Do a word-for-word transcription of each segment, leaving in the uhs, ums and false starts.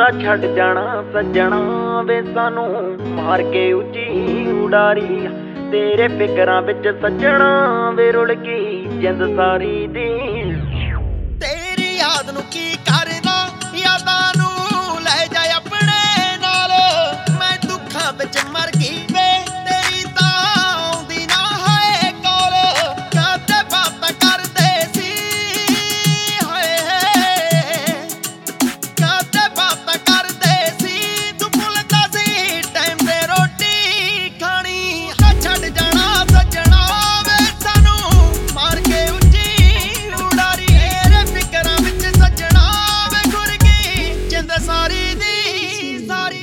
ਦਾ ਛੱਡ ਜਾਣਾ ਸੱਜਣਾ ਵੇ ਸਾਨੂੰ ਮਾਰ ਕੇ ਉੱਚੀ ਉਡਾਰੀ। ਤੇਰੇ ਫਿਕਰਾਂ ਵਿੱਚ ਸੱਜਣਾ ਵੇ ਰੁਲ ਗਈ ਜਿੰਦ ਸਾਰੀ ਦੀ। ਤੇਰੀ ਯਾਦ ਨੂੰ ਕੀ ਕਰਨਾ ਯਾਦਾਂ ਨੂੰ ਲੈ ਜਾ ਆਪਣੇ ਨਾਲ। ਮੈਂ ਦੁੱਖਾਂ ਵਿੱਚ ਮਰ ਗਈ ਵੇ ਤੇਰੀ ਤਾਂ ਆਉਂਦੀ ਨਾ ਹੈ ਕੋਲ। ਕਦੇ ਬਾਤਾਂ ਕਰਦੇ ਸੀ ਹਾਏ ਕਦੇ ਬਾਤਾਂ ਕਰਦੇ ਸੀ ਤੂੰ ਭੁੱਲਦਾ ਸੀ ਟਾਈਮ ਤੇ ਰੋਟੀ ਖਾਣੀ। ਛੱਡ ਜਾਣਾ ਸੱਜਣਾ ਵੇ ਸਾਨੂੰ ਮਾਰ ਕੇ ਉੱਚੀ ਉਡਾਰੀ। ਤੇਰੇ ਫਿਕਰਾਂ ਵਿੱਚ ਸੱਜਣਾ ਵੇ ਘੁਰ ਗਈ ਜਿੰਦ ਸਾਰੀ ਦੀ ਸਾਰੀ।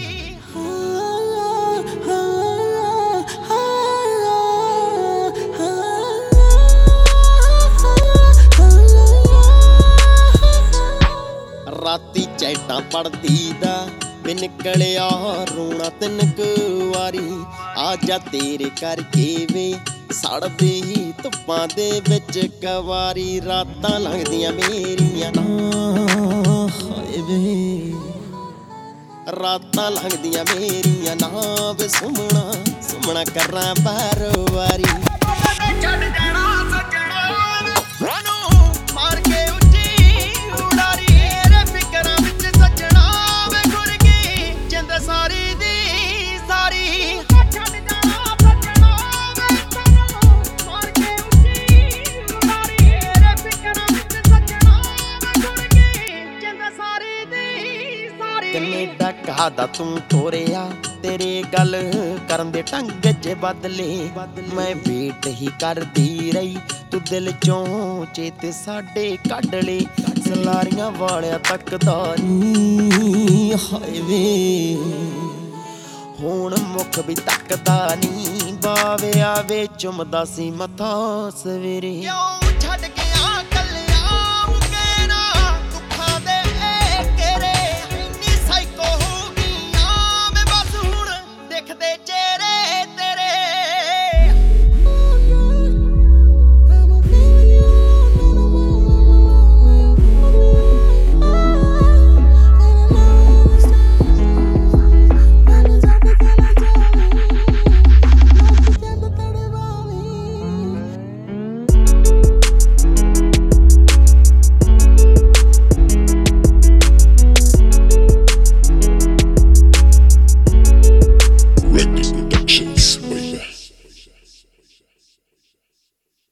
ਰਾਤੀ ਚੈਟਾਂ ਪੜਦੀ ਦਾ ਵੀ ਨਿਕਲਿਆ ਰੋਣਾ ਤਿੰਨ ਕੁ ਵਾਰੀ। ਆ ਜਾ ਤੇਰੇ ਕਰਕੇ ਵੇ ਸੜਦੀ ਧੁੱਪਾਂ ਦੇ ਵਿੱਚ ਕਵਾਰੀ। ਰਾਤਾਂ ਲੰਘਦੀਆਂ ਮੇਰੀਆਂ ਨਾ ਹਾਏ ਵੇ ਰਾਤਾਂ ਲੰਘਦੀਆਂ ਮੇਰੀਆਂ ਨਾ ਵੇ ਸੁਮਣਾ ਸੁਮਣਾ ਕਰਾਂ ਬਾਰੋ ਵਾਰੀ। ਛੱਡ ਜਾਣਾ ਸੱਜਣਾ ਸਾਨੂੰ ਮਾਰ ਕੇ ਉੱਚੀ ਉਡਾਰੀ। ਤੇਰੇ ਫਿਕਰਾਂ ਵਿੱਚ ਸੱਜਣਾ ਵੇ ਘੁਰ ਗਈ ਜਿੰਦ ਸਾਰੀ ਦੀ ਸਾਰੀ। ਛੱਡ ਜਾਣਾ ਸੱਜਣਾ ਵੇ ਸਾਨੂੰ ਮਾਰ ਕੇ ਉੱਚੀ ਉਡਾਰੀ। ਤੇਰੇ ਫਿਕਰਾਂ ਵਿੱਚ ਸੱਜਣਾ ਵੇ ਘੁਰ ਗਈ ਜਿੰਦ ਸਾਰੀ ਦੀ ਸਾਰੀ। ਕੈਨੇਡਾ ਕਾਹਦਾ ਤੂੰ ਤੋਰਿਆ ਤੇਰੇ ਗੱਲ ਕਰਨ ਦੇ ਢੰਗ ਜੇ ਬਦਲੇ। ਮੈਂ ਵੇਟ ਹੀ ਕਰਦੀ ਰਹੀ ਤੂੰ ਦਿਲ ਚੋਂ ਚੇਤੇ ਸਾਡੇ ਕੱਢ ਲੇ। ਸਲਾਰੀਆਂ ਵਾਲਿਆ ਤੱਕਦਾ ਨੀ ਹਾਏ ਵੇ ਹੁਣ ਮੁੱਖ ਵੀ ਤੱਕਦਾ ਨੀ। ਬਾਵੇ ਆਵੇ ਚੁੰਮਦਾ ਸੀ ਮੱਥਾ ਸਵੇਰੇ।